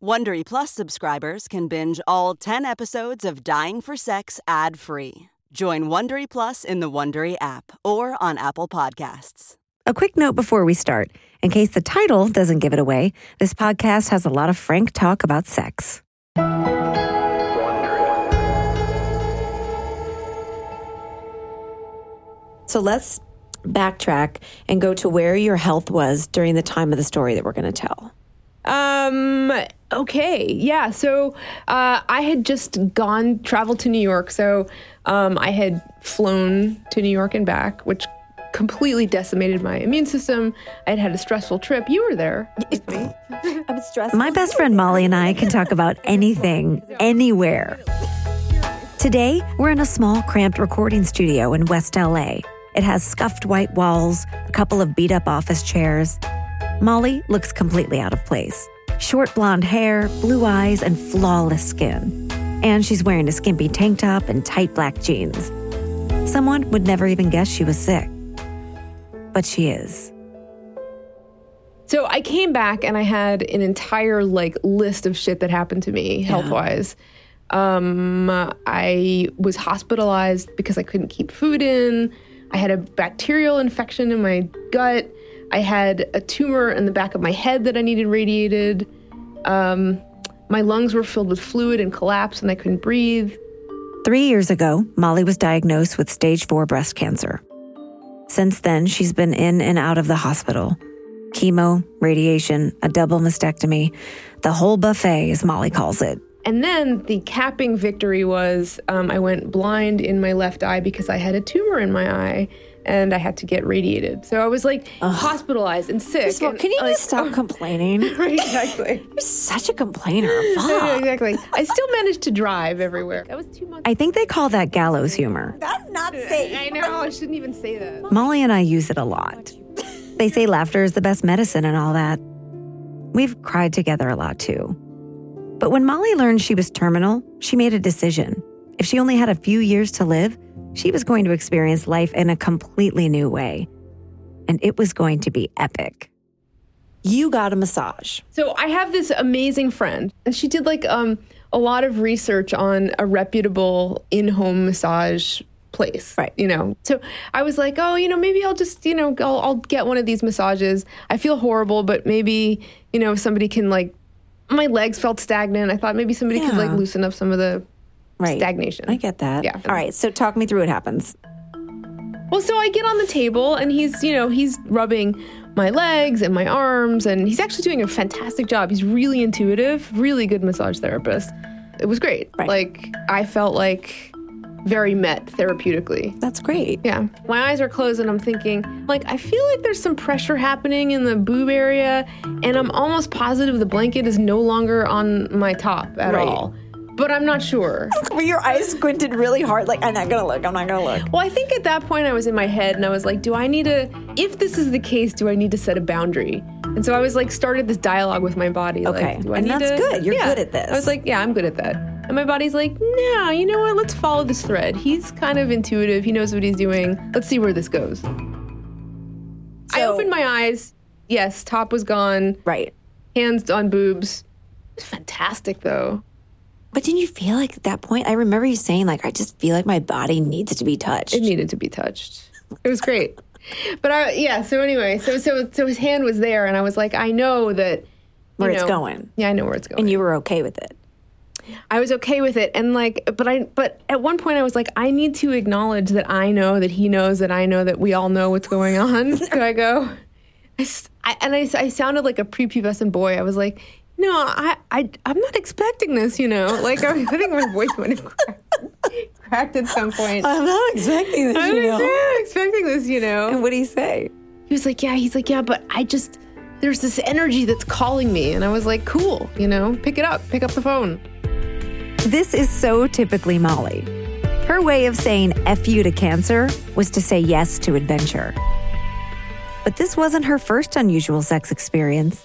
Wondery Plus subscribers can binge all 10 episodes of Dying for Sex ad-free. Join Wondery Plus in the Wondery app or on Apple Podcasts. A quick note before we start. In case the title doesn't give it away, this podcast has a lot of frank talk about sex. So let's backtrack and go to where your health was during the time of the story that we're going to tell. Okay. Yeah. So, I had just traveled to New York. So, I had flown to New York and back, which completely decimated my immune system. I'd had a stressful trip. You were there with me. I'm stressed. My best friend Molly and I can talk about anything, anywhere. Today, we're in a small, cramped recording studio in West LA. It has scuffed white walls, a couple of beat-up office chairs. Molly looks completely out of place. Short blonde hair, blue eyes, and flawless skin. And she's wearing a skimpy tank top and tight black jeans. Someone would never even guess she was sick. But she is. So I came back and I had an entire list of shit that happened to me health-wise. I was hospitalized because I couldn't keep food in. I had a bacterial infection in my gut. I had a tumor in the back of my head that I needed radiated. My lungs were filled with fluid and collapsed and I couldn't breathe. 3 years ago, Molly was diagnosed with stage 4 breast cancer. Since then, she's been in and out of the hospital. Chemo, radiation, a double mastectomy, the whole buffet, as Molly calls it. And then the capping victory was I went blind in my left eye because I had a tumor in my eye and I had to get radiated. So I was hospitalized and sick. First of all, can you just stop complaining? Right, exactly. You're such a complainer. Yeah, exactly. I still managed to drive everywhere. That was 2 months. I think they call that gallows humor. That's not safe. I know. I shouldn't even say that. Molly and I use it a lot. They say laughter is the best medicine and all that. We've cried together a lot too. But when Molly learned she was terminal, she made a decision. If she only had a few years to live, she was going to experience life in a completely new way. And it was going to be epic. You got a massage. So I have this amazing friend, and she did a lot of research on a reputable in-home massage place. Right. So I was like, maybe I'll just, I'll get one of these massages. I feel horrible, but maybe, somebody can my legs felt stagnant. I thought maybe somebody could loosen up some of the stagnation. I get that. Yeah. All right. So talk me through what happens. Well, so I get on the table and he's rubbing my legs and my arms, and he's actually doing a fantastic job. He's really intuitive, really good massage therapist. It was great. Right. I felt very met therapeutically. That's great. Yeah. My eyes are closed and I'm thinking, I feel like there's some pressure happening in the boob area, and I'm almost positive the blanket is no longer on my top at all. But I'm not sure. Were your eyes squinted really hard? I'm not going to look. I'm not going to look. Well, I think at that point I was in my head and I was like, if this is the case, do I need to set a boundary? And so I was started this dialogue with my body. Okay. Do I need that's good. You're good at this. I was like, yeah, I'm good at that. And my body's like, no, you know what? Let's follow this thread. He's kind of intuitive. He knows what he's doing. Let's see where this goes. I opened my eyes. Yes, top was gone. Right. Hands on boobs. It was fantastic, though. But didn't you feel at that point? I remember you saying, I just feel like my body needs to be touched. It needed to be touched. It was great. But so anyway, so his hand was there, and I was like, I know that where it's going. Yeah, I know where it's going. And you were okay with it. I was okay with it, and but at one point I was like, I need to acknowledge that I know that he knows that I know that we all know what's going on. Could I go? I sounded like a prepubescent boy. I was like, no, I'm not expecting this. I think my voice might have cracked at some point. I'm not expecting this. I'm not expecting this. And what did he say? He was like, yeah, but there's this energy that's calling me, and I was like, cool, pick it up, pick up the phone. This is so typically Molly. Her way of saying F you to cancer was to say yes to adventure. But this wasn't her first unusual sex experience.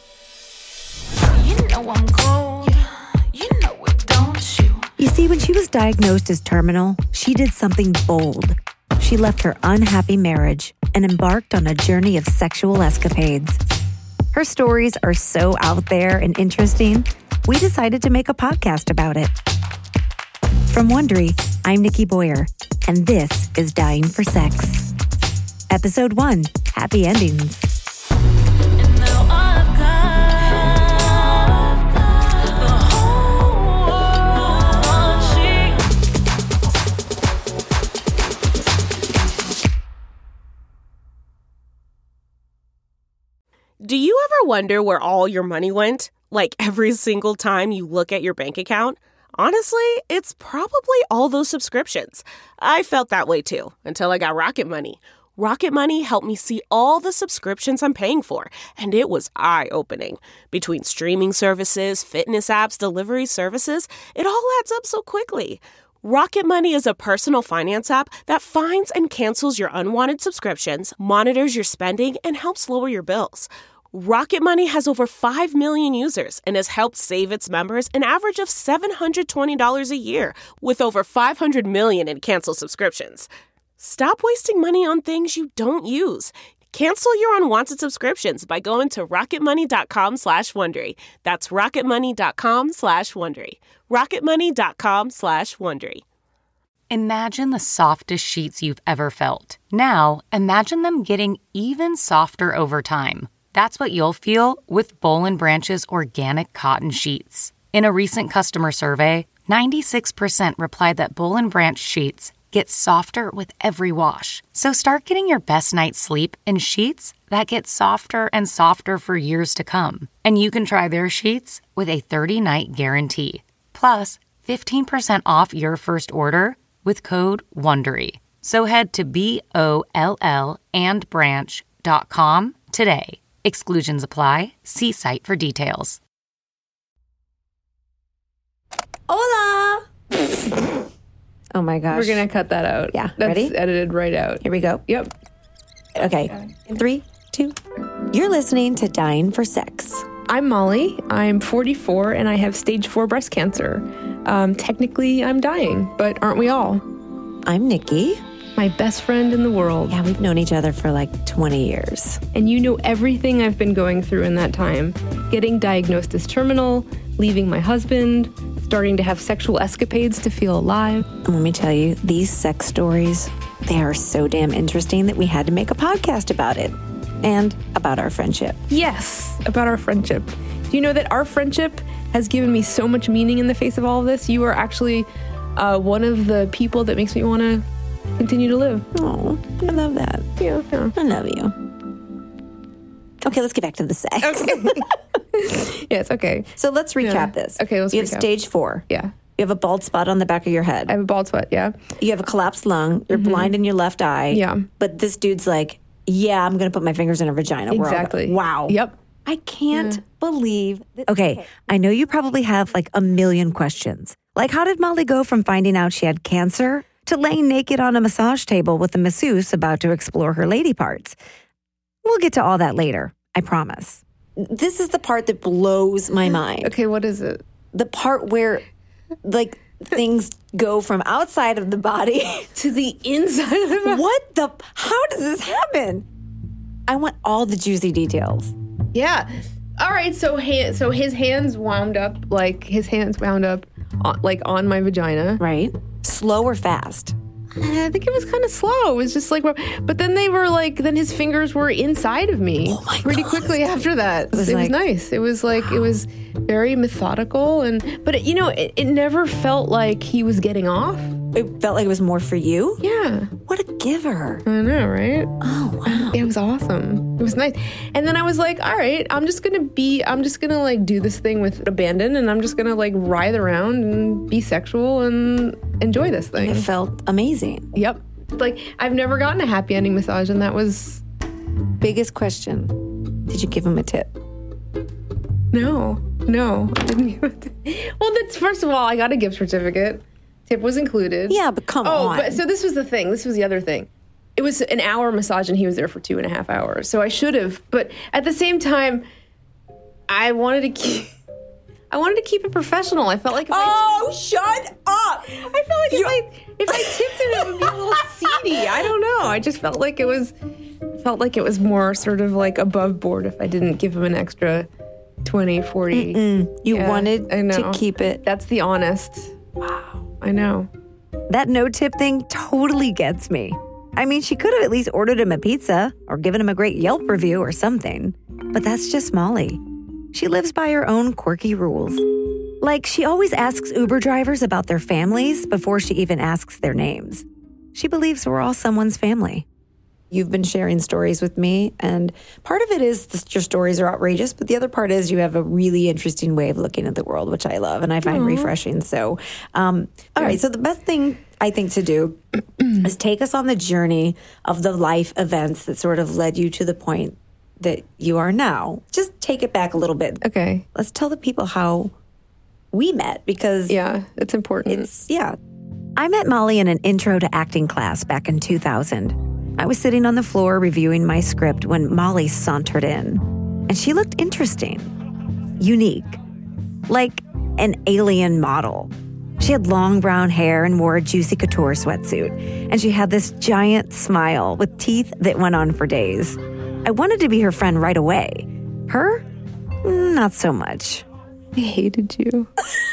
You know I'm cold. You know it, don't you? You see, when she was diagnosed as terminal, she did something bold. She left her unhappy marriage and embarked on a journey of sexual escapades. Her stories are so out there and interesting, we decided to make a podcast about it. From Wondery, I'm Nikki Boyer, and this is Dying for Sex. Episode 1, Happy Endings. Do you ever wonder where all your money went? Like every single time you look at your bank account? Honestly, it's probably all those subscriptions. I felt that way too, until I got Rocket Money. Rocket Money helped me see all the subscriptions I'm paying for, and it was eye-opening. Between streaming services, fitness apps, delivery services, it all adds up so quickly. Rocket Money is a personal finance app that finds and cancels your unwanted subscriptions, monitors your spending, and helps lower your bills. Rocket Money has over 5 million users and has helped save its members an average of $720 a year, with over 500 million in canceled subscriptions. Stop wasting money on things you don't use. Cancel your unwanted subscriptions by going to rocketmoney.com/Wondery. That's rocketmoney.com/Wondery. rocketmoney.com/Wondery. Imagine the softest sheets you've ever felt. Now, imagine them getting even softer over time. That's what you'll feel with Boll & Branch's organic cotton sheets. In a recent customer survey, 96% replied that Boll & Branch sheets get softer with every wash. So start getting your best night's sleep in sheets that get softer and softer for years to come. And you can try their sheets with a 30-night guarantee. Plus, 15% off your first order with code WONDERY. So head to BOLlandbranch.com today. Exclusions apply. See site for details. Hola! Oh my gosh. We're going to cut that out. Yeah, That's ready? edited right out. Here we go. Yep. Okay. 3, 2. You're listening to Dying for Sex. I'm Molly. I'm 44 and I have stage 4 breast cancer. Technically, I'm dying, but aren't we all? I'm Nikki. My best friend in the world. Yeah, we've known each other for like 20 years. And you know everything I've been going through in that time. Getting diagnosed as terminal, leaving my husband, starting to have sexual escapades to feel alive. And let me tell you, these sex stories, they are so damn interesting that we had to make a podcast about it. And about our friendship. Yes, about our friendship. Do you know that our friendship has given me so much meaning in the face of all of this? You are actually one of the people that makes me want to continue to live. Oh, I love that. Yeah. I love you. Okay, let's get back to the sex. Okay. Yes, okay. So let's recap this. Okay, let's You have recap. stage 4. Yeah. You have a bald spot on the back of your head. I have a bald spot, yeah. You have a collapsed lung. You're blind in your left eye. Yeah. But this dude's like, yeah, I'm going to put my fingers in her vagina. We're all Exactly. gonna- wow. Yep. I can't believe that. Okay, I know you probably have like a million questions. Like, how did Molly go from finding out she had cancer to laying naked on a massage table with a masseuse about to explore her lady parts? We'll get to all that later, I promise. This is the part that blows my mind. Okay, what is it? The part where, like, things go from outside of the body To the inside of the body. What the? How does this happen? I want all the juicy details. Yeah. All right, so his hands wound up, on my vagina. Right? Slow or fast? I think it was kind of slow. It was just like, but then then his fingers were inside of me pretty quickly after that. It was nice. It was like, It was very methodical. But it never felt like he was getting off. It felt like it was more for you? Yeah. What a giver. I know, right? Oh, wow. It was awesome. It was nice. And then I was like, all right, I'm just going to like do this thing with abandon and I'm just going to like writhe around and be sexual and enjoy this thing. It felt amazing. Yep. Like I've never gotten a happy ending massage and that was... Biggest question. Did you give him a tip? No, I didn't give a tip. Well, first of all, I got a gift certificate. Tip was included. Yeah, but come on. But so this was the thing. This was the other thing. It was an hour massage and he was there for 2.5 hours. So I should have, but at the same time, I wanted to keep it professional. I felt like shut up! I felt like if I tipped it, it would be a little seedy. I don't know. I just felt like it felt like it was more sort of like above board if I didn't give him an extra 20, 40. You Yeah, wanted I know. to keep it. That's the honest. Wow. I know. That no-tip thing totally gets me. I mean, she could have at least ordered him a pizza or given him a great Yelp review or something. But that's just Molly. She lives by her own quirky rules. Like, she always asks Uber drivers about their families before she even asks their names. She believes we're all someone's family. You've been sharing stories with me, and part of it is that your stories are outrageous, but the other part is you have a really interesting way of looking at the world, which I love and I find refreshing. So, all right, so the best thing I think to do is take us on the journey of the life events that sort of led you to the point that you are now. Just take it back a little bit. Okay. Let's tell the people how we met, because Yeah, it's important. I met Molly in an intro to acting class back in 2000. I was sitting on the floor reviewing my script when Molly sauntered in, and she looked interesting, unique, like an alien model. She had long brown hair and wore a Juicy Couture sweatsuit, and she had this giant smile with teeth that went on for days. I wanted to be her friend right away. Her? Not so much. I hated you.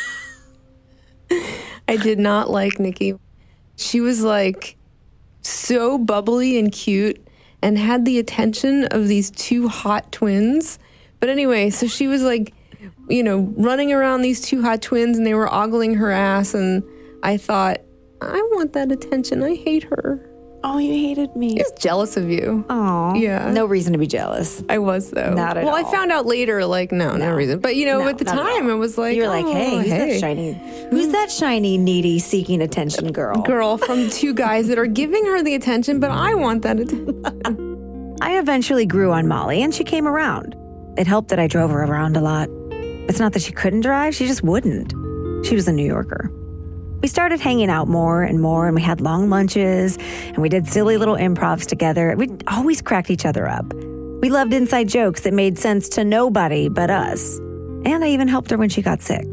I did not like Nikki. She was like so bubbly and cute and had the attention of these two hot twins. But anyway, so she was like, you know, running around these two hot twins and they were ogling her ass. And I thought, I want that attention. I hate her. Oh, you hated me. I was jealous of you. Oh, Yeah. No reason to be jealous. I was, though. Not at well, all. I found out later, like, no reason. But, you know, No, at the not at time, all. it was like, You're like, hey, who's that shiny, needy, seeking attention girl? girl from two guys that are giving her the attention, but I want that attention. I eventually grew on Molly, and she came around. It helped that I drove her around a lot. It's not that she couldn't drive, she just wouldn't. She was a New Yorker. We started hanging out more, and we had long lunches, and we did silly little improvs together. We always cracked each other up. We loved inside jokes that made sense to nobody but us. And I even helped her when she got sick.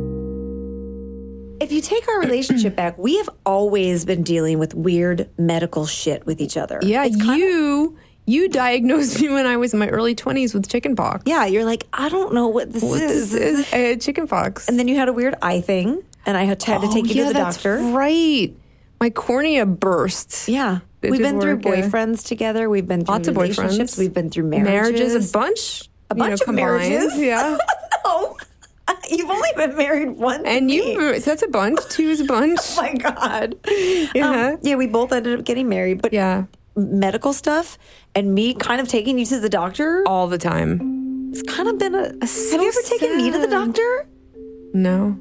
If you take our relationship back, we have always been dealing with weird medical shit with each other. Yeah, It's kind of- you diagnosed me when I was in my early 20s with chickenpox. Yeah, you're like, I don't know what this is. I had chickenpox. And then you had a weird eye thing, and I had to take you to the doctor. Right. My cornea burst. Yeah. It We've didn't been through work, yeah. boyfriends together. We've been through Lots of relationships. boyfriends. We've been through marriages. A bunch. A bunch of combined. marriages. Yeah. No. You've only been married once. And with you, me. so that's a bunch. Two is a bunch. Oh my God. Yeah. Yeah, we both ended up getting married. But Yeah. medical stuff and me kind of taking you to the doctor, All the time. it's kind of been a... So have you ever taken me to the sad. doctor? No.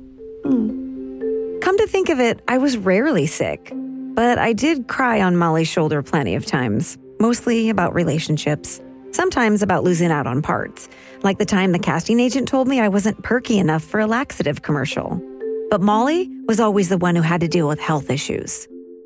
Come to think of it, I was rarely sick. But I did cry on Molly's shoulder plenty of times, mostly about relationships. Sometimes about losing out on parts, like the time the casting agent told me I wasn't perky enough for a laxative commercial. But Molly was always the one who had to deal with health issues.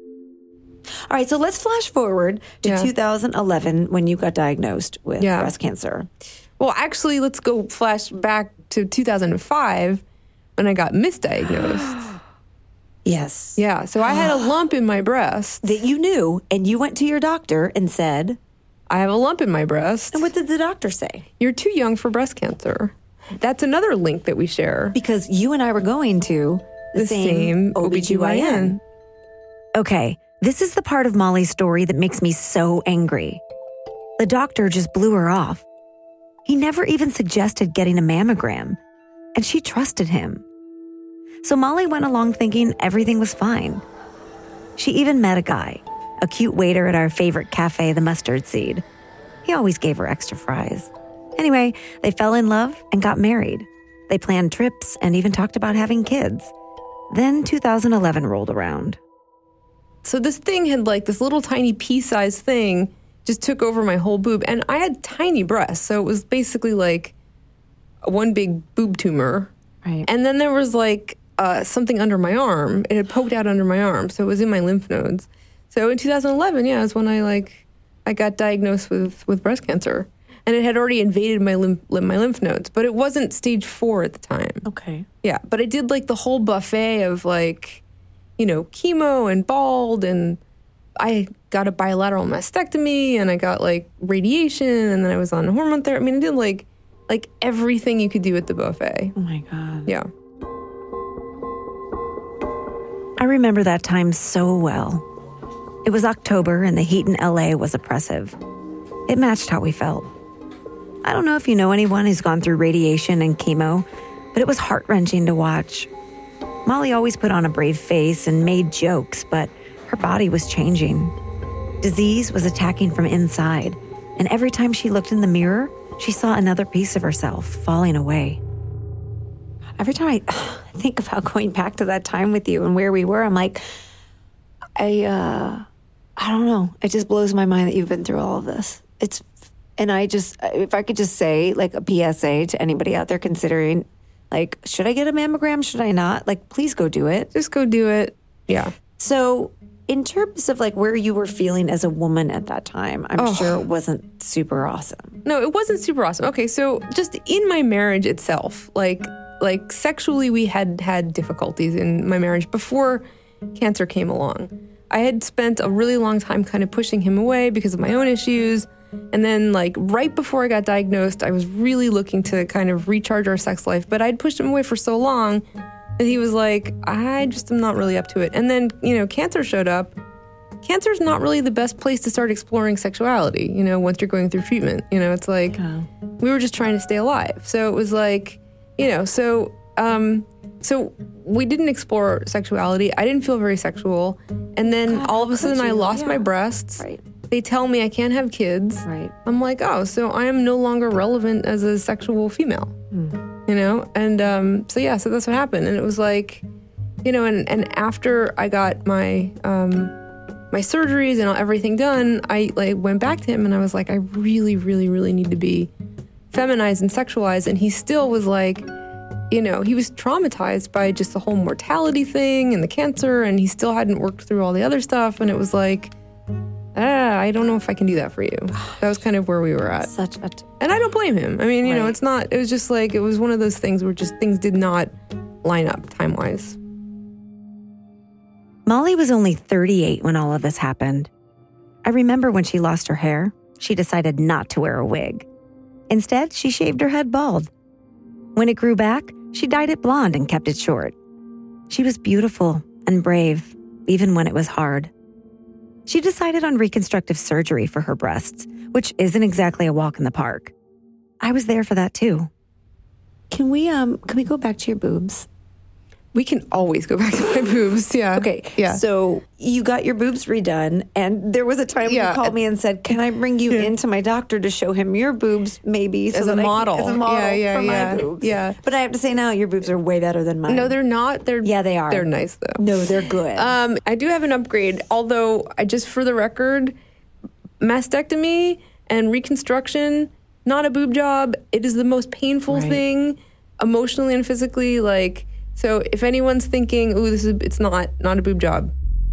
All right, so let's flash forward to Yeah. 2011 when you got diagnosed with Yeah. breast cancer. Well, actually, let's go flash back to 2005 when I got misdiagnosed. Yes. Yeah. So I had a lump in my breast. That you knew, and you went to your doctor and said, I have a lump in my breast. and what did the doctor say? You're too young for breast cancer. That's another link that we share. Because you and I were going to the same OBGYN. Okay, this is the part of Molly's story that makes me so angry. The doctor just blew her off. He never even suggested getting a mammogram, and she trusted him. So Molly went along thinking everything was fine. She even met a guy, a cute waiter at our favorite cafe, the Mustard Seed. He always gave her extra fries. Anyway, they fell in love and got married. They planned trips and even talked about having kids. Then 2011 rolled around. So this thing had like this little tiny pea-sized thing just took over my whole boob. And I had tiny breasts. So it was basically like one big boob tumor. Right. And then there was like something under my arm. It had poked out under my arm. So it was in my lymph nodes. So in 2011, yeah, is when I got diagnosed with breast cancer. And it had already invaded my lymph nodes. But it wasn't stage 4 at the time. Okay. Yeah, but I did like the whole buffet of like, you know, chemo and bald and I got a bilateral mastectomy, and I got like radiation, and then I was on hormone therapy. I mean, I did like everything you could do at the buffet. Oh my God. Yeah. I remember that time so well. It was October and the heat in LA was oppressive. It matched how we felt. I don't know if you know anyone who's gone through radiation and chemo, but it was heart-wrenching to watch. Molly always put on a brave face and made jokes, but her body was changing. Disease was attacking from inside, and every time she looked in the mirror, she saw another piece of herself falling away. Every time I think about going back to that time with you and where we were, I'm like, I don't know. It just blows my mind that you've been through all of this. If I could just say like a PSA to anybody out there considering, like, should I get a mammogram? Should I not? Like, please go do it. Just go do it. Yeah. So in terms of like where you were feeling as a woman at that time, I'm sure it wasn't super awesome. No, it wasn't super awesome. Okay, so just in my marriage itself, like sexually, we had difficulties in my marriage before cancer came along. I had spent a really long time kind of pushing him away because of my own issues. And then like right before I got diagnosed, I was really looking to kind of recharge our sex life, but I'd pushed him away for so long that he was like, I just am not really up to it. And then, cancer showed up. Cancer's not really the best place to start exploring sexuality, once you're going through treatment. It's like, we were just trying to stay alive. So it was like, so we didn't explore sexuality. I didn't feel very sexual. And then all of a sudden I lost my breasts. Right. They tell me I can't have kids. Right. I'm like, so I am no longer relevant as a sexual female, And so that's what happened. And it was like, and after I got my my surgeries and everything done, I went back to him and I was like, I really, really, really need to be feminized and sexualized. And he still was like, he was traumatized by just the whole mortality thing and the cancer, and he still hadn't worked through all the other stuff. And it was like, I don't know if I can do that for you. That was kind of where we were at. And I don't blame him. I mean, it was just like, it was one of those things where just things did not line up time-wise. Molly was only 38 when all of this happened. I remember when she lost her hair, she decided not to wear a wig. Instead, she shaved her head bald. When it grew back, she dyed it blonde and kept it short. She was beautiful and brave, even when it was hard. She decided on reconstructive surgery for her breasts, which isn't exactly a walk in the park. I was there for that too. Can we go back to your boobs? We can always go back to my boobs, yeah. Okay, yeah. So you got your boobs redone, and there was a time when you called me and said, can I bring you into my doctor to show him your boobs, maybe? As a model. For my boobs. Yeah. But I have to say now, your boobs are way better than mine. No, they're not. Yeah, they are. They're nice, though. No, they're good. I do have an upgrade, although for the record, mastectomy and reconstruction, not a boob job. It is the most painful thing, emotionally and physically, So if anyone's thinking, it's not a boob job.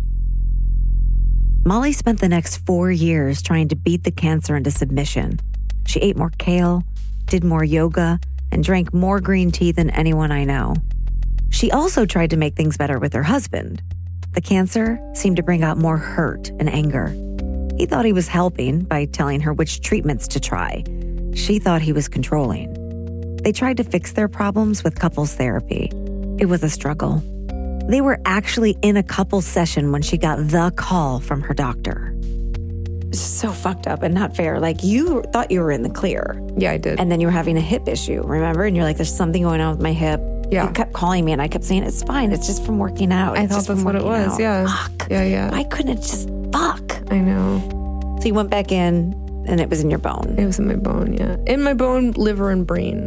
Molly spent the next 4 years trying to beat the cancer into submission. She ate more kale, did more yoga, and drank more green tea than anyone I know. She also tried to make things better with her husband. The cancer seemed to bring out more hurt and anger. He thought he was helping by telling her which treatments to try. She thought he was controlling. They tried to fix their problems with couples therapy. It was a struggle. They were actually in a couples session when she got the call from her doctor. It's so fucked up and not fair. You thought you were in the clear. Yeah, I did. And then you were having a hip issue, remember? And you're like, there's something going on with my hip. Yeah. You kept calling me and I kept saying, it's fine. It's just from working out. I thought that's what it was. Yeah. Fuck. Yeah. Why couldn't it just fuck? I know. So you went back in and it was in your bone. It was in my bone, yeah. In my bone, liver, and brain.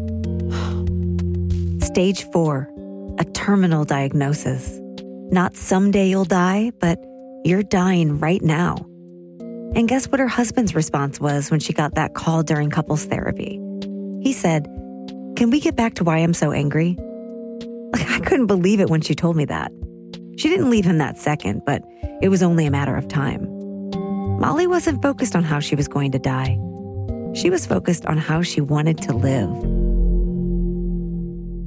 Stage 4. A terminal diagnosis. Not someday you'll die, but you're dying right now. And guess what her husband's response was when she got that call during couples therapy? He said, can we get back to why I'm so angry? I couldn't believe it when she told me that. She didn't leave him that second, but it was only a matter of time. Molly wasn't focused on how she was going to die. She was focused on how she wanted to live.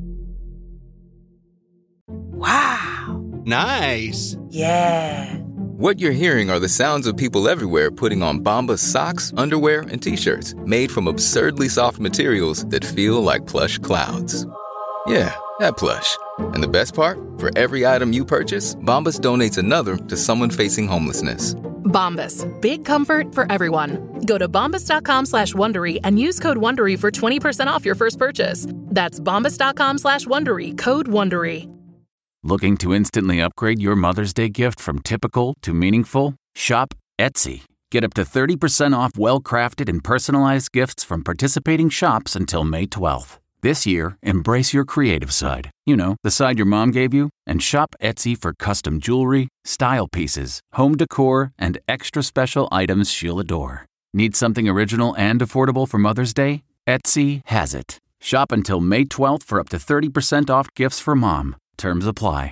Wow. Nice. Yeah. What you're hearing are the sounds of people everywhere putting on Bombas socks, underwear, and T-shirts made from absurdly soft materials that feel like plush clouds. Yeah, that plush. And the best part? For every item you purchase, Bombas donates another to someone facing homelessness. Bombas. Big comfort for everyone. Go to bombas.com/Wondery and use code Wondery for 20% off your first purchase. That's bombas.com/Wondery. Code Wondery. Looking to instantly upgrade your Mother's Day gift from typical to meaningful? Shop Etsy. Get up to 30% off well-crafted and personalized gifts from participating shops until May 12th. This year, embrace your creative side. You know, the side your mom gave you. And shop Etsy for custom jewelry, style pieces, home decor, and extra special items she'll adore. Need something original and affordable for Mother's Day? Etsy has it. Shop until May 12th for up to 30% off gifts for mom. Terms apply.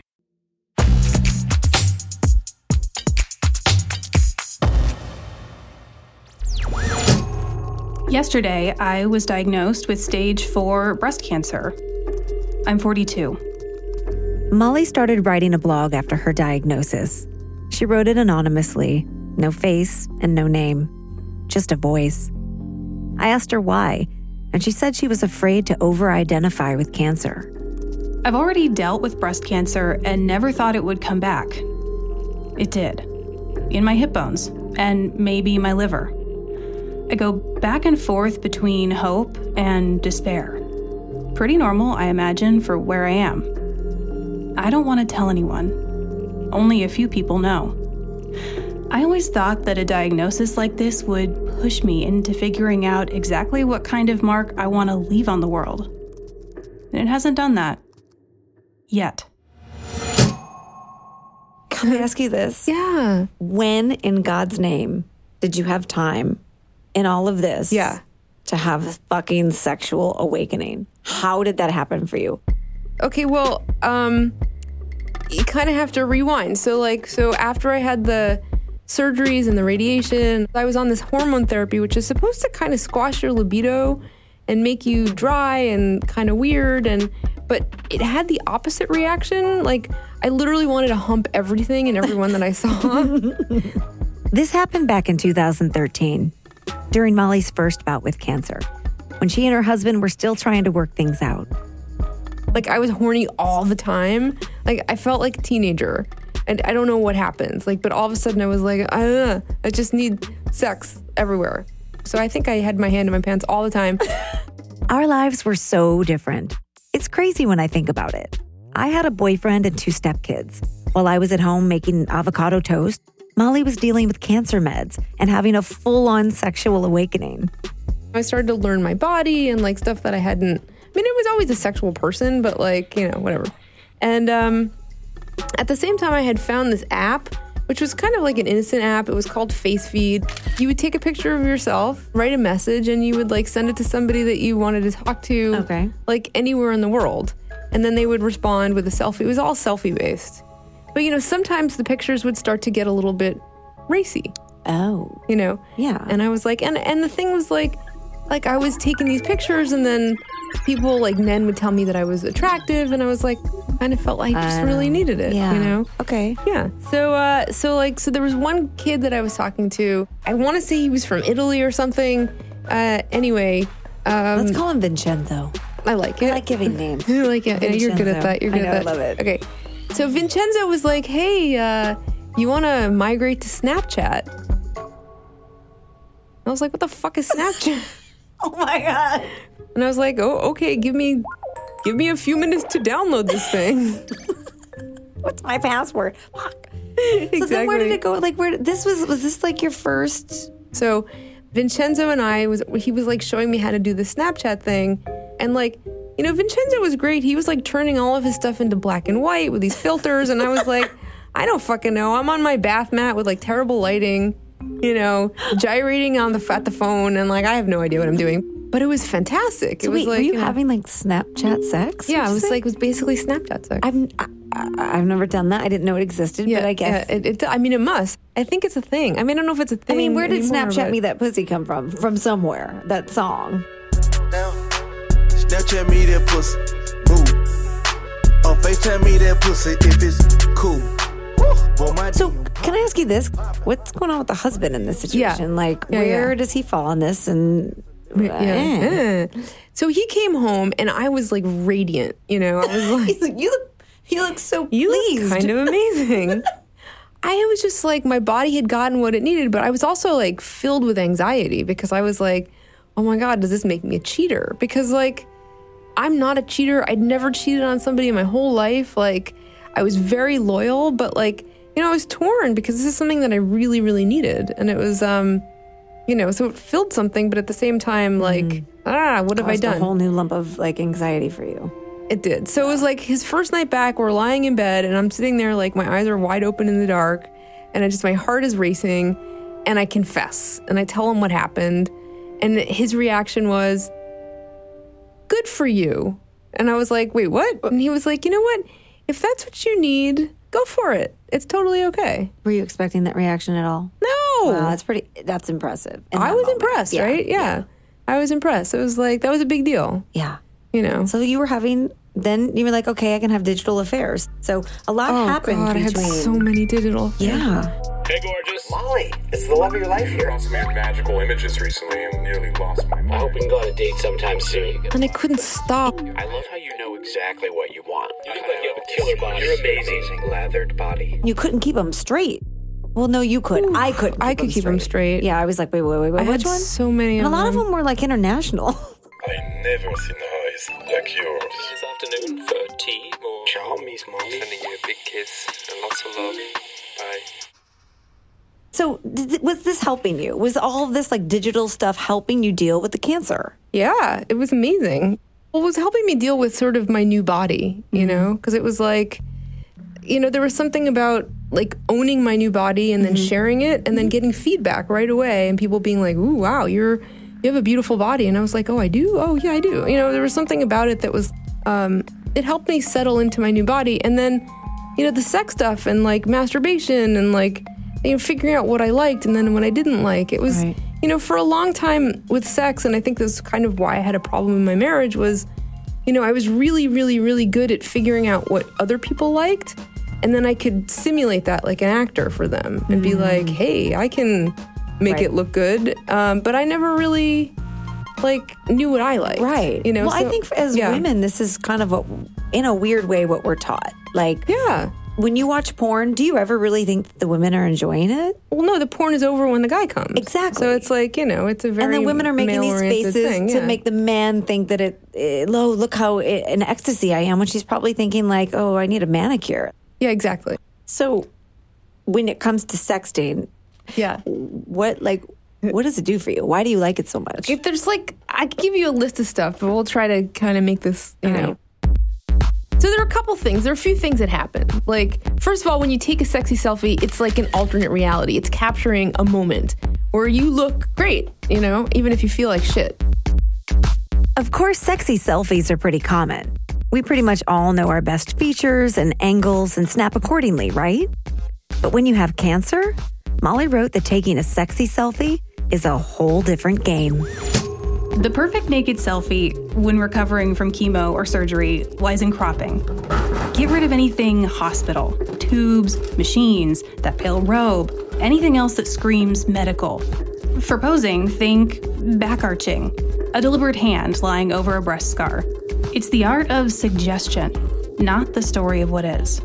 Yesterday, I was diagnosed with stage 4 breast cancer. I'm 42. Molly started writing a blog after her diagnosis. She wrote it anonymously, no face and no name, just a voice. I asked her why, and she said she was afraid to over-identify with cancer. I've already dealt with breast cancer and never thought it would come back. It did. In my hip bones, and maybe my liver. I go back and forth between hope and despair. Pretty normal, I imagine, for where I am. I don't want to tell anyone. Only a few people know. I always thought that a diagnosis like this would push me into figuring out exactly what kind of mark I want to leave on the world. And it hasn't done that. Yet. Can I ask you this? Yeah. When, in God's name, did you have time in all of this to have a fucking sexual awakening? How did that happen for you? Okay, well, you kind of have to rewind. So after I had the surgeries and the radiation, I was on this hormone therapy, which is supposed to kind of squash your libido and make you dry and kind of weird, but it had the opposite reaction. Like, I literally wanted to hump everything and everyone that I saw. This happened back in 2013, during Molly's first bout with cancer, when she and her husband were still trying to work things out. Like, I was horny all the time. Like, I felt like a teenager. And I don't know what happens. Like, but all of a sudden I was like, I just need sex everywhere. So I think I had my hand in my pants all the time. Our lives were so different. It's crazy when I think about it. I had a boyfriend and 2 stepkids. While I was at home making avocado toast, Molly was dealing with cancer meds and having a full-on sexual awakening. I started to learn my body and like stuff that I hadn't. I mean, I was always a sexual person, but like, you know, whatever. And at the same time, I had found this app, which was kind of like an innocent app. It was called FaceFeed. You would take a picture of yourself, write a message, and you would like send it to somebody that you wanted to talk to, like anywhere in the world. And then they would respond with a selfie. It was all selfie-based. But, you know, sometimes the pictures would start to get a little bit racy. Oh. You know? Yeah. And I was like, and the thing was like I was taking these pictures and then people, like men would tell me that I was attractive and I was like, kind of felt like I just really needed it, you know? Okay. Yeah. So there was one kid that I was talking to. I want to say he was from Italy or something. Anyway. Let's call him Vincenzo. I like it. I like giving names. I like it. Yeah, you're good at that. You're good at that. I love it. Okay. So Vincenzo was like, hey, you want to migrate to Snapchat? I was like, what the fuck is Snapchat? Oh my God. And I was like, oh, okay, give me a few minutes to download this thing. What's my password? Fuck. Exactly. So then where did it go? Like, was this like your first? So Vincenzo and he was like showing me how to do the Snapchat thing. And like, you know, Vincenzo was great. He was like turning all of his stuff into black and white with these filters. And I was like, I don't fucking know. I'm on my bath mat with like terrible lighting, you know, gyrating at the phone. And like, I have no idea what I'm doing. But it was fantastic. So it was wait, like, were you having like Snapchat sex? Yeah, it was basically Snapchat sex. I've never done that. I didn't know it existed, but I guess. Yeah, I mean, it must. I think it's a thing. I mean, I don't know if it's a thing. I mean, where did anymore, Snapchat Me That Pussy come from? From somewhere. That song. Snapchat me that pussy, boo. Or FaceTime me that pussy if it's cool. Woo. So can I ask you this? What's going on with the husband in this situation? Where does he fall on this? And So he came home and I was like radiant, I was like, he's like, you look so pleased. You look kind of amazing. I was just like, my body had gotten what it needed, but I was also like filled with anxiety because I was like, oh my God, does this make me a cheater? Because like, I'm not a cheater. I'd never cheated on somebody in my whole life. Like, I was very loyal, but like, I was torn because this is something that I really, really needed. And it was, so it filled something, but at the same time, like, what have I done? A whole new lump of like anxiety for you. It did. So it was like his first night back, we're lying in bed and I'm sitting there like my eyes are wide open in the dark and my heart is racing and I confess and I tell him what happened. And his reaction was, good for you. And I was like, wait, what? And he was like, you know what? If that's what you need, go for it. It's totally okay. Were you expecting that reaction at all? No. Wow, that's impressive. I was impressed, right? Yeah. I was impressed. It was like, that was a big deal. Yeah. So you were then you were like, okay, I can have digital affairs. So a lot happened between. I had so many digital affairs. Yeah. Hey, gorgeous. Molly, it's the love of your life here. I also made magical images recently and nearly lost my mind. I hope we can go on a date sometime soon. And I couldn't stop. I love how you know exactly what you want. You look like you have a killer body. You're amazing. Lathered body. You couldn't keep them straight. Well, no, you could. I couldn't. I could keep them straight. Yeah, I was like, wait, I which had one? So many. And a lot of them were like international. I never seen eyes like yours. This afternoon for tea or charmies, Molly. Sending you a big kiss and lots of love. Bye. So was this helping you? Was all of this like digital stuff helping you deal with the cancer? Yeah, it was amazing. Well, it was helping me deal with sort of my new body, because it was like, there was something about like owning my new body and then sharing it and then getting feedback right away and people being like, ooh, wow, you have a beautiful body. And I was like, oh, I do? Oh, yeah, I do. There was something about it that was, it helped me settle into my new body. And then, the sex stuff and like masturbation and like, figuring out what I liked and then what I didn't like. It was, for a long time with sex, and I think this is kind of why I had a problem in my marriage was, I was really, really, really good at figuring out what other people liked. And then I could simulate that like an actor for them and be like, hey, I can make it look good. But I never really knew what I liked. Right. Well, I think as women, this is kind of in a weird way what we're taught. When you watch porn, do you ever really think that the women are enjoying it? Well, no, the porn is over when the guy comes. Exactly. So it's like, it's a very and then women are making these faces thing, to make the man think that look how in ecstasy I am, when she's probably thinking like, oh, I need a manicure. Yeah, exactly. So when it comes to sexting, what does it do for you? Why do you like it so much? If there's I could give you a list of stuff, but we'll try to kind of make this, So there are a couple things. There are a few things that happen. First of all, when you take a sexy selfie, it's like an alternate reality. It's capturing a moment where you look great, even if you feel like shit. Of course, sexy selfies are pretty common. We pretty much all know our best features and angles and snap accordingly, right? But when you have cancer, Molly wrote that taking a sexy selfie is a whole different game. The perfect naked selfie when recovering from chemo or surgery lies in cropping. Get rid of anything hospital, tubes, machines, that pale robe, anything else that screams medical. For posing, think back arching, a deliberate hand lying over a breast scar. It's the art of suggestion, not the story of what is.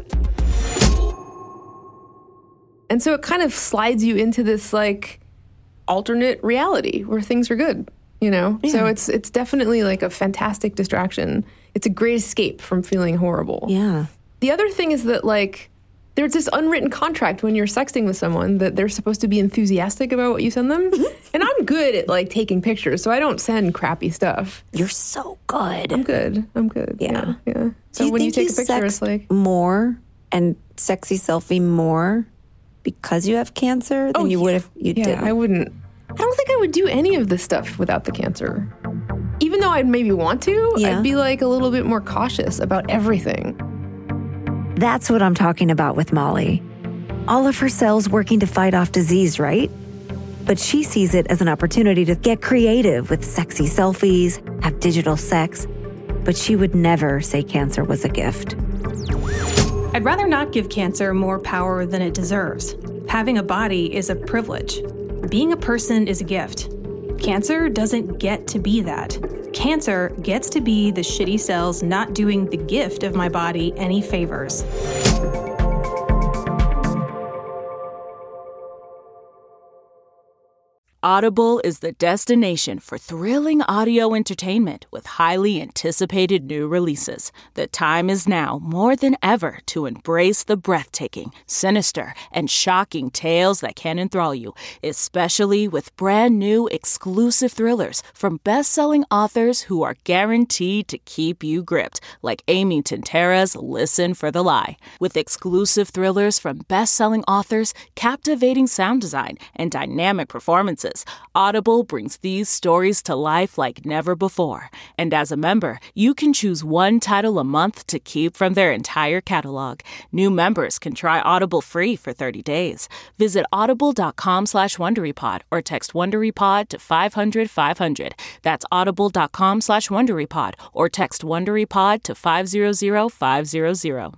And so it kind of slides you into this alternate reality where things are good. Yeah. So it's definitely a fantastic distraction. It's a great escape from feeling horrible. Yeah. The other thing is that there's this unwritten contract when you're sexting with someone that they're supposed to be enthusiastic about what you send them. And I'm good at taking pictures, so I don't send crappy stuff. You're so good. I'm good. Yeah. So when you take a picture, it's more and sexy selfie more because you have cancer than you would if you didn't. I don't think I would do any of this stuff without the cancer. Even though I'd maybe want to, I'd be a little bit more cautious about everything. That's what I'm talking about with Molly. All of her cells working to fight off disease, right? But she sees it as an opportunity to get creative with sexy selfies, have digital sex. But she would never say cancer was a gift. I'd rather not give cancer more power than it deserves. Having a body is a privilege. Being a person is a gift. Cancer doesn't get to be that. Cancer gets to be the shitty cells not doing the gift of my body any favors. Audible is the destination for thrilling audio entertainment with highly anticipated new releases. The time is now more than ever to embrace the breathtaking, sinister, and shocking tales that can enthrall you, especially with brand new exclusive thrillers from best-selling authors who are guaranteed to keep you gripped, like Amy Tintera's Listen for the Lie. With exclusive thrillers from best-selling authors, captivating sound design, and dynamic performances, Audible brings these stories to life like never before. And as a member, you can choose one title a month to keep from their entire catalog. New members can try Audible free for 30 days. Visit audible.com/WonderyPod or text WonderyPod to 500-500. That's audible.com/WonderyPod or text WonderyPod to 500-500.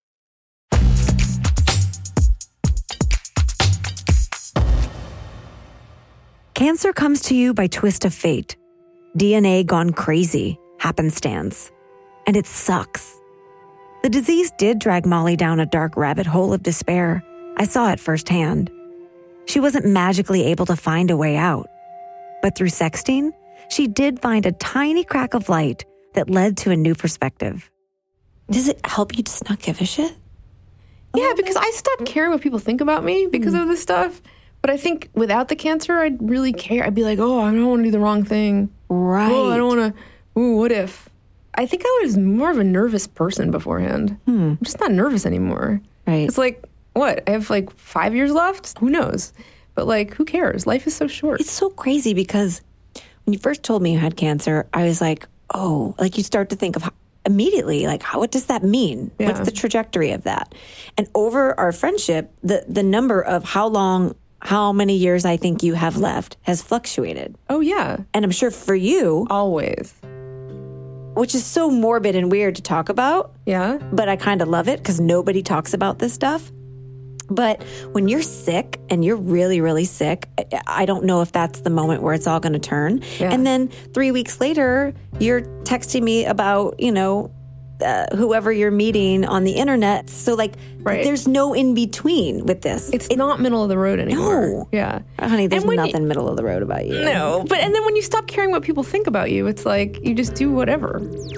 Cancer comes to you by twist of fate. DNA gone crazy, happenstance. And it sucks. The disease did drag Molly down a dark rabbit hole of despair. I saw it firsthand. She wasn't magically able to find a way out. But through sexting, she did find a tiny crack of light that led to a new perspective. Does it help you just not give a shit? Yeah, because I stopped caring what people think about me because of this stuff. But I think without the cancer, I'd really care. I'd be like, oh, I don't want to do the wrong thing. Right. Oh, I don't want to, ooh, what if? I think I was more of a nervous person beforehand. I'm just not nervous anymore. Right. It's like, what? I have like 5 years left? Who knows? But like, who cares? Life is so short. It's so crazy because when you first told me you had cancer, I was like, oh, like you start to think of immediately, like, what does that mean? Yeah. What's the trajectory of that? And over our friendship, the number of how many years I think you have left has fluctuated. Oh, yeah. And I'm sure for you... Always. Which is so morbid and weird to talk about. Yeah. But I kind of love it because nobody talks about this stuff. But when you're sick and you're really, really sick, I don't know if that's the moment where it's all going to turn. Yeah. And then 3 weeks later, you're texting me about, whoever you're meeting on the internet. So there's no in between with this. It's not middle of the road anymore. No. Yeah. Honey, there's nothing middle of the road about you. No. And then when you stop caring what people think about you, it's like you just do whatever.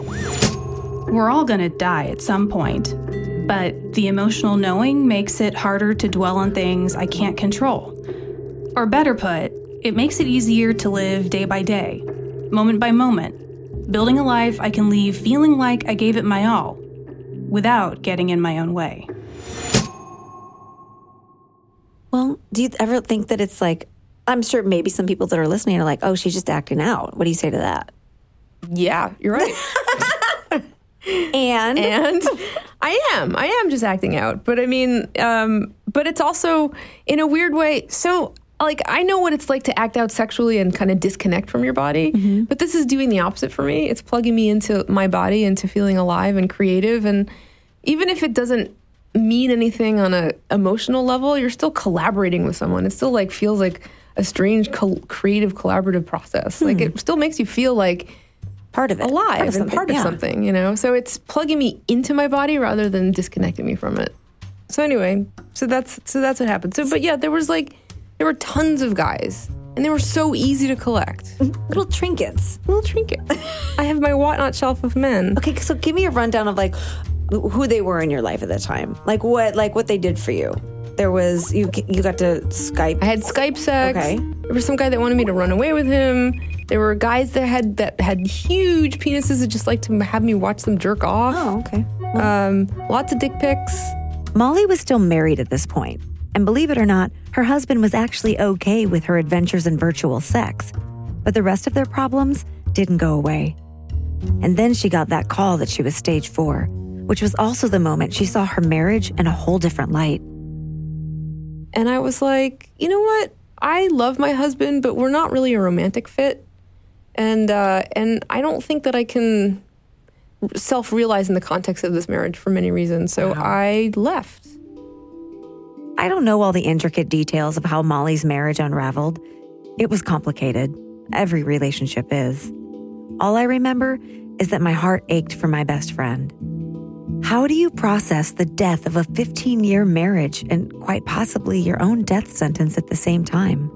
We're all going to die at some point, but the emotional knowing makes it harder to dwell on things I can't control. Or better put, it makes it easier to live day by day, moment by moment, building a life I can leave feeling like I gave it my all, without getting in my own way. Well, do you ever think that it's like, I'm sure maybe some people that are listening are like, oh, she's just acting out. What do you say to that? Yeah, you're right. And I am just acting out. But I mean, but it's also in a weird way. So like, I know what it's like to act out sexually and kind of disconnect from your body, but this is doing the opposite for me. It's plugging me into my body, into feeling alive and creative. And even if it doesn't mean anything on a emotional level, you're still collaborating with someone. It still like feels like a strange creative collaborative process. Like it still makes you feel like part of it, alive and part of something, So it's plugging me into my body rather than disconnecting me from it. So anyway, so that's what happened. So, but yeah, there were tons of guys, and they were so easy to collect. Little trinkets. I have my whatnot shelf of men. Okay, so give me a rundown of like who they were in your life at the time. Like what they did for you. There was you got to Skype. I had Skype sex. Okay. There was some guy that wanted me to run away with him. There were guys that had huge penises that just like to have me watch them jerk off. Oh, okay. Lots of dick pics. Molly was still married at this point. And believe it or not, her husband was actually okay with her adventures in virtual sex. But the rest of their problems didn't go away. And then she got that call that she was stage 4, which was also the moment she saw her marriage in a whole different light. And I was like, you know what? I love my husband, but we're not really a romantic fit. And I don't think that I can self-realize in the context of this marriage for many reasons. So I left. I don't know all the intricate details of how Molly's marriage unraveled. It was complicated. Every relationship is. All I remember is that my heart ached for my best friend. How do you process the death of a 15-year marriage and quite possibly your own death sentence at the same time?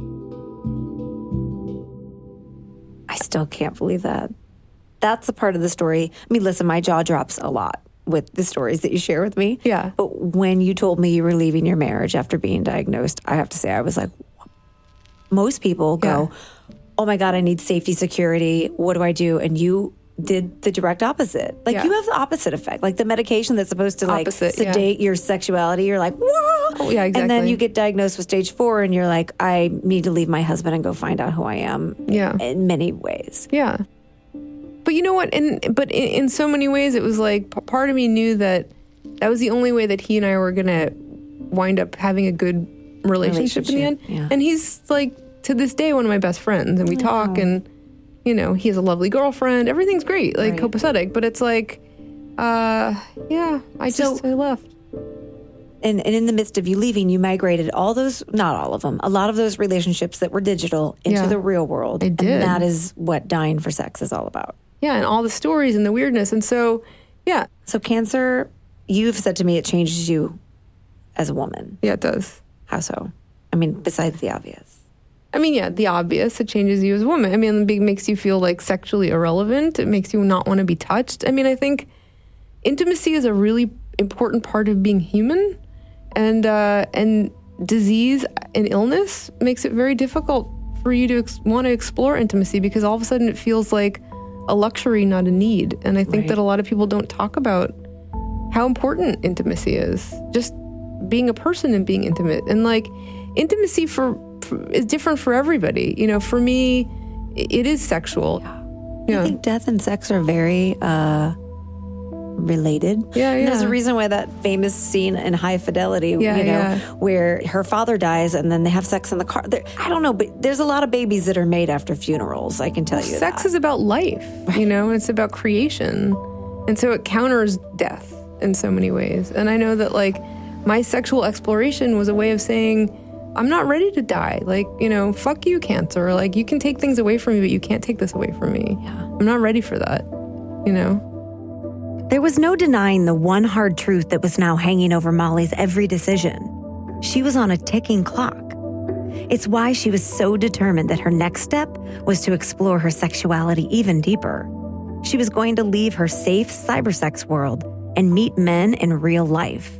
I still can't believe that. That's a part of the story. I mean, listen, my jaw drops a lot with the stories that you share with me. Yeah. But when you told me you were leaving your marriage after being diagnosed, I have to say, I was like, most people go, oh my God, I need safety, security. What do I do? And you did the direct opposite. Like you have the opposite effect. Like the medication that's supposed to sedate your sexuality. You're like, whoa. Oh, yeah, exactly. And then you get diagnosed with stage 4 and you're like, I need to leave my husband and go find out who I am. Yeah. In many ways. Yeah. But you know what? But in so many ways, it was like part of me knew that was the only way that he and I were going to wind up having a good relationship in the end. Yeah. And he's like, to this day, one of my best friends. And we talk and, you know, he has a lovely girlfriend. Everything's great, like copacetic. But it's like, I left. And in the midst of you leaving, you migrated all those, not all of them, a lot of those relationships that were digital into the real world. I did. And that is what Dying for Sex is all about. Yeah, and all the stories and the weirdness. And so, yeah. So cancer, you've said to me it changes you as a woman. Yeah, it does. How so? I mean, besides the obvious. I mean, yeah, the obvious. It changes you as a woman. I mean, it makes you feel like sexually irrelevant. It makes you not want to be touched. I mean, I think intimacy is a really important part of being human. And disease and illness makes it very difficult for you to want to explore intimacy because all of a sudden it feels like a luxury, not a need. And I think that a lot of people don't talk about how important intimacy is. Just being a person and being intimate. And like intimacy is different for everybody. You know, for me, it is sexual. Yeah. I think death and sex are very related. Yeah. There's a reason why that famous scene in High Fidelity, where her father dies and then they have sex in the car. I don't know, but there's a lot of babies that are made after funerals, I can tell you sex is about life, you know, it's about creation. And so it counters death in so many ways. And I know that like my sexual exploration was a way of saying, I'm not ready to die. Like, you know, fuck you, cancer. Like, you can take things away from me, but you can't take this away from me. Yeah. I'm not ready for that, you know? There was no denying the one hard truth that was now hanging over Molly's every decision. She was on a ticking clock. It's why she was so determined that her next step was to explore her sexuality even deeper. She was going to leave her safe cybersex world and meet men in real life.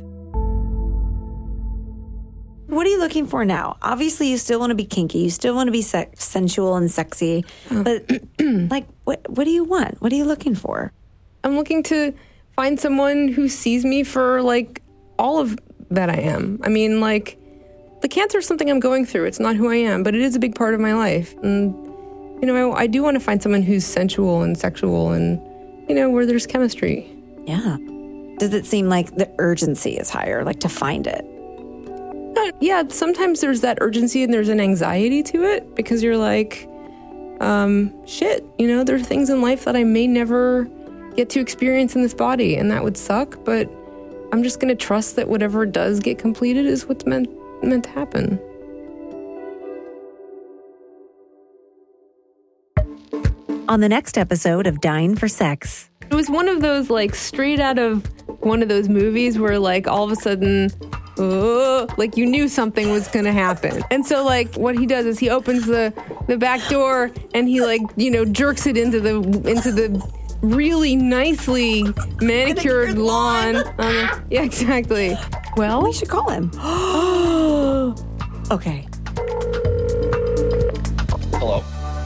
What are you looking for now? Obviously, you still want to be kinky. You still want to be sensual and sexy. But, like, what do you want? What are you looking for? I'm looking to find someone who sees me for, like, all of that I am. I mean, like, the cancer is something I'm going through. It's not who I am, but it is a big part of my life. And, you know, I do want to find someone who's sensual and sexual and, you know, where there's chemistry. Yeah. Does it seem like the urgency is higher, like, to find it? Yeah, sometimes there's that urgency and there's an anxiety to it because you're like, shit, you know, there are things in life that I may never get to experience in this body, and that would suck, but I'm just going to trust that whatever does get completed is what's meant to happen. On the next episode of Dying for Sex. It was one of those, like, straight out of one of those movies where, like, all of a sudden, like, you knew something was going to happen. And so, like, what he does is he opens the back door and he, like, you know, jerks it into the really nicely manicured lawn. Yeah, exactly. Well, we should call him. Okay. Hello.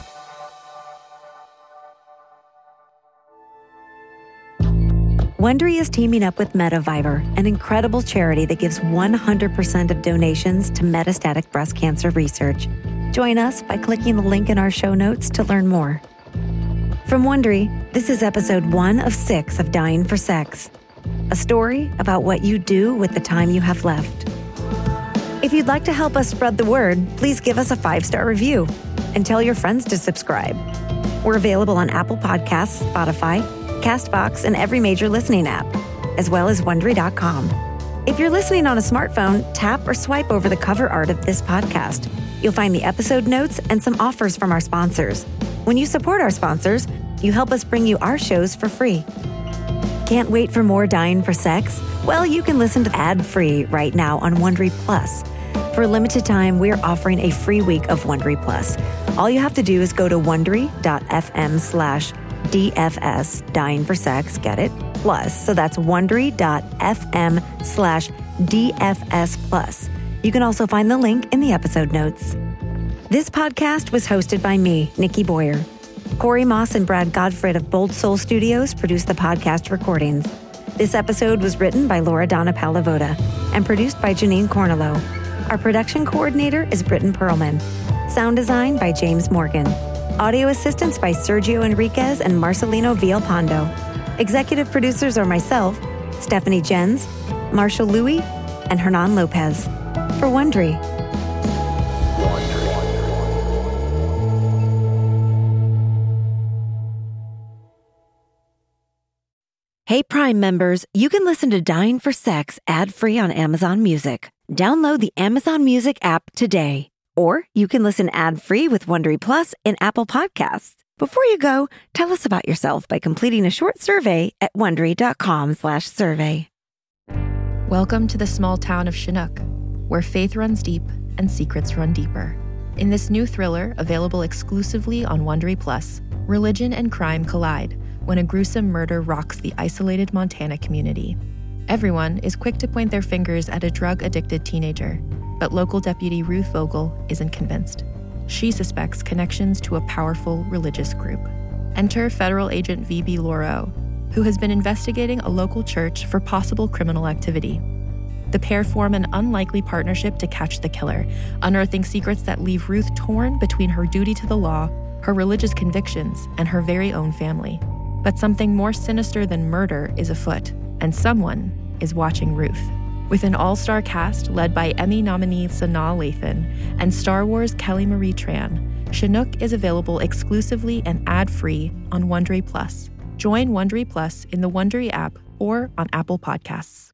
Wondery is teaming up with MetaViber, an incredible charity that gives 100% of donations to metastatic breast cancer research. Join us by clicking the link in our show notes to learn more. From Wondery, this is episode 1 of 6 of Dying for Sex, a story about what you do with the time you have left. If you'd like to help us spread the word, please give us a 5-star review and tell your friends to subscribe. We're available on Apple Podcasts, Spotify, CastBox, and every major listening app, as well as Wondery.com. If you're listening on a smartphone, tap or swipe over the cover art of this podcast. You'll find the episode notes and some offers from our sponsors. When you support our sponsors, you help us bring you our shows for free. Can't wait for more Dying for Sex? Well, you can listen to ad-free right now on Wondery Plus. For a limited time, we're offering a free week of Wondery Plus. All you have to do is go to Wondery.fm/DFS, Dying for Sex, get it? Plus. So that's Wondery.fm/DFS Plus. You can also find the link in the episode notes. This podcast was hosted by me, Nikki Boyer. Corey Moss and Brad Godfred of Bold Soul Studios produced the podcast recordings. This episode was written by Laura Donna Palavoda and produced by Janine Cornello. Our production coordinator is Britton Perlman. Sound design by James Morgan. Audio assistance by Sergio Enriquez and Marcelino Villalpando. Executive producers are myself, Stephanie Jens, Marshall Louie, and Hernan Lopez. For Wondery. Hey Prime members, you can listen to Dying for Sex ad-free on Amazon Music. Download the Amazon Music app today. Or you can listen ad-free with Wondery Plus in Apple Podcasts. Before you go, tell us about yourself by completing a short survey at Wondery.com/survey. Welcome to the small town of Chinook, where faith runs deep and secrets run deeper. In this new thriller, available exclusively on Wondery Plus, religion and crime collide when a gruesome murder rocks the isolated Montana community. Everyone is quick to point their fingers at a drug-addicted teenager, but local deputy Ruth Vogel isn't convinced. She suspects connections to a powerful religious group. Enter federal agent V.B. Lauro, who has been investigating a local church for possible criminal activity. The pair form an unlikely partnership to catch the killer, unearthing secrets that leave Ruth torn between her duty to the law, her religious convictions, and her very own family. But something more sinister than murder is afoot, and someone is watching Ruth. With an all-star cast led by Emmy nominee Sanaa Lathan and Star Wars Kelly Marie Tran, Chinook is available exclusively and ad-free on Wondery Plus. Join Wondery Plus in the Wondery app or on Apple Podcasts.